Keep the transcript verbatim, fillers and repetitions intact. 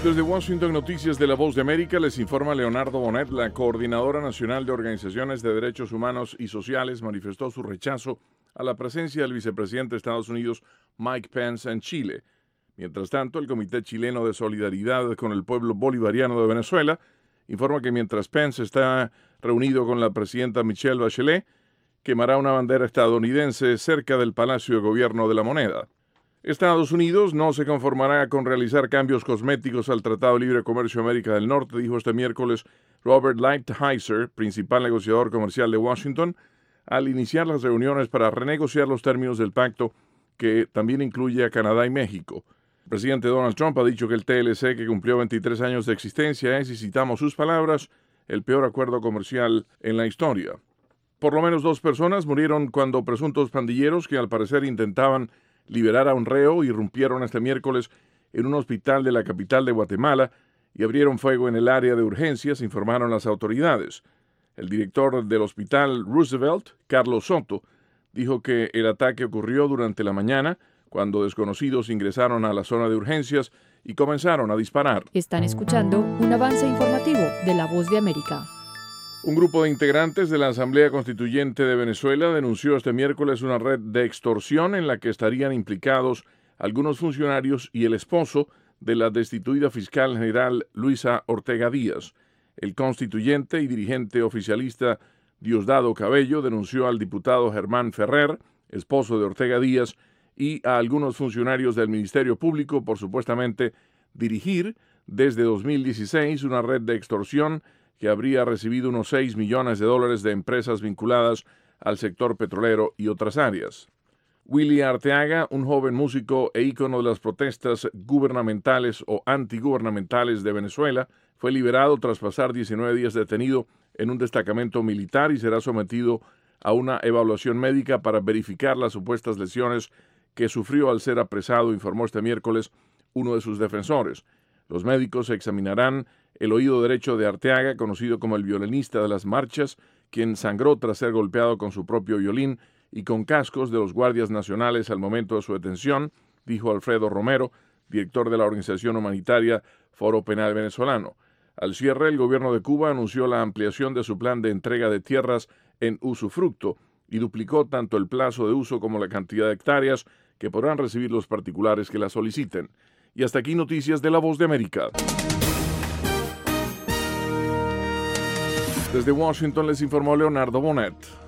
Desde Washington, Noticias de la Voz de América, les informa Leonardo Bonet. La Coordinadora Nacional de Organizaciones de Derechos Humanos y Sociales manifestó su rechazo a la presencia del vicepresidente de Estados Unidos, Mike Pence, en Chile. Mientras tanto, el Comité Chileno de Solidaridad con el Pueblo Bolivariano de Venezuela informa que mientras Pence está reunido con la presidenta Michelle Bachelet, quemará una bandera estadounidense cerca del Palacio de Gobierno de la Moneda. Estados Unidos no se conformará con realizar cambios cosméticos al Tratado de Libre Comercio de América del Norte, dijo este miércoles Robert Lighthizer, principal negociador comercial de Washington, al iniciar las reuniones para renegociar los términos del pacto que también incluye a Canadá y México. El presidente Donald Trump ha dicho que el T L C, que cumplió veintitrés años de existencia, es, y citamos sus palabras, el peor acuerdo comercial en la historia. Por lo menos dos personas murieron cuando presuntos pandilleros que al parecer intentaban liberar a un reo irrumpieron este miércoles en un hospital de la capital de Guatemala y abrieron fuego en el área de urgencias, informaron las autoridades. El director del hospital Roosevelt, Carlos Soto, dijo que el ataque ocurrió durante la mañana cuando desconocidos ingresaron a la zona de urgencias y comenzaron a disparar. Están escuchando un avance informativo de La Voz de América. Un grupo de integrantes de la Asamblea Constituyente de Venezuela denunció este miércoles una red de extorsión en la que estarían implicados algunos funcionarios y el esposo de la destituida fiscal general Luisa Ortega Díaz. El constituyente y dirigente oficialista Diosdado Cabello denunció al diputado Germán Ferrer, esposo de Ortega Díaz, y a algunos funcionarios del Ministerio Público por supuestamente dirigir desde dos mil dieciséis una red de extorsión que habría recibido unos seis millones de dólares de empresas vinculadas al sector petrolero y otras áreas. Willy Arteaga, un joven músico e ícono de las protestas gubernamentales o antigubernamentales de Venezuela, fue liberado tras pasar diecinueve días detenido en un destacamento militar y será sometido a una evaluación médica para verificar las supuestas lesiones que sufrió al ser apresado, informó este miércoles uno de sus defensores. Los médicos examinarán el oído derecho de Arteaga, conocido como el violinista de las marchas, quien sangró tras ser golpeado con su propio violín y con cascos de los guardias nacionales al momento de su detención, dijo Alfredo Romero, director de la organización humanitaria Foro Penal Venezolano. Al cierre, el gobierno de Cuba anunció la ampliación de su plan de entrega de tierras en usufructo y duplicó tanto el plazo de uso como la cantidad de hectáreas que podrán recibir los particulares que la soliciten. Y hasta aquí Noticias de la Voz de América. Desde Washington les informó Leonardo Bonet.